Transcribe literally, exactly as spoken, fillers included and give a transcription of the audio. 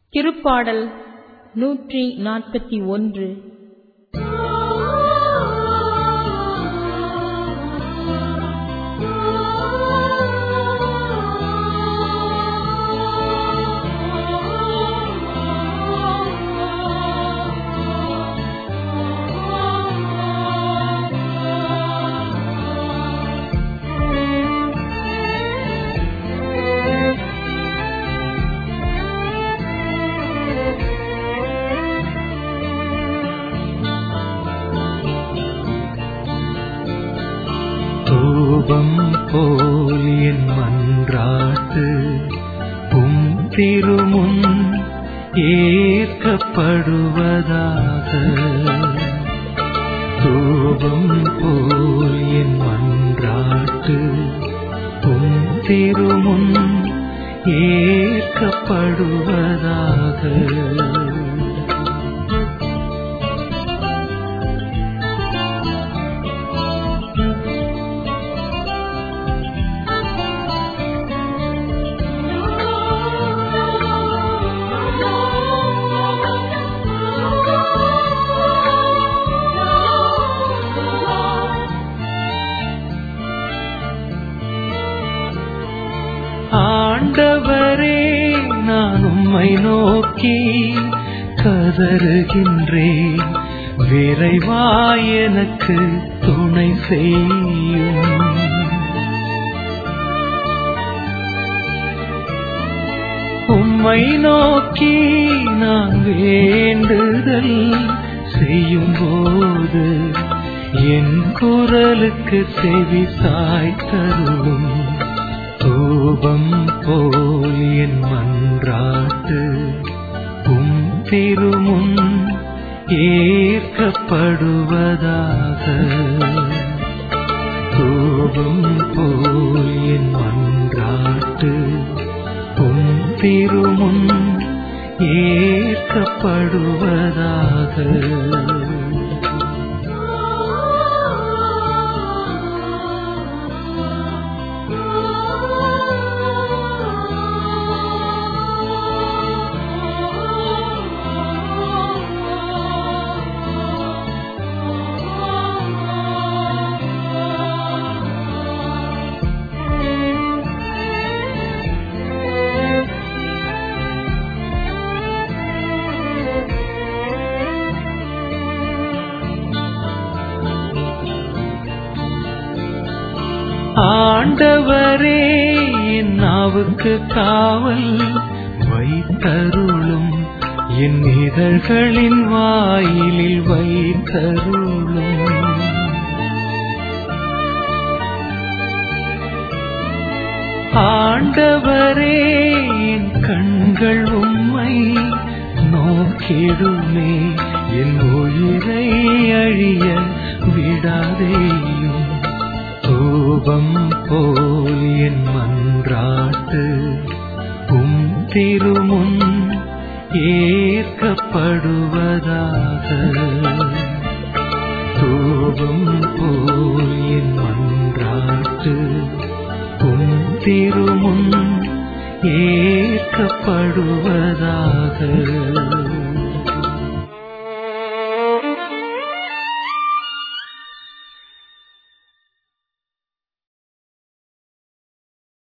திருப்பாடல் நூற்றி நாற்பத்தி ஒன்று. தூபம் போல் என் மன்றாட்டு உம் திருமுன் ஏற்கப்படுவதாக. தூபம் போல் என் மன்றாட்டு உம் திருமுன் ஏற்கப்படுவதாக. ஆண்டவரே, நான் உம்மை நோக்கி கதறுகின்றேன், விரைவாய் எனக்கு துணை செய்யும். உம்மை நோக்கி நான் வேண்டுதல் செய்யும் போது என் குரலுக்கு செவி சாய்த்தருளும். தூபம் போல் என் மன்றாட்டு உம் திருமுன் ஏற்கப்படுவதாக. தூபம் போல் என் மன்றாட்டு உம் திருமுன் ஏற்கப்படுவதாக. ஆண்டவரே, என் நாவுக்கு காவல் வைத்தருளும், என் இதழ்களின் வாயிலில் வைத்தருளும். ஆண்டவரே, என் கண்கள் உம்மை நோக்கிடுமே, என் உயிரை அழிய விடாதேயும். தூபம் போல் என் மன்றாட்டு உம் திருமுன் ஏற்கப்படுவதாக. தூபம் போல் என் மன்றாட்டு உம் திருமுன் ஏற்கப்படுவதாக.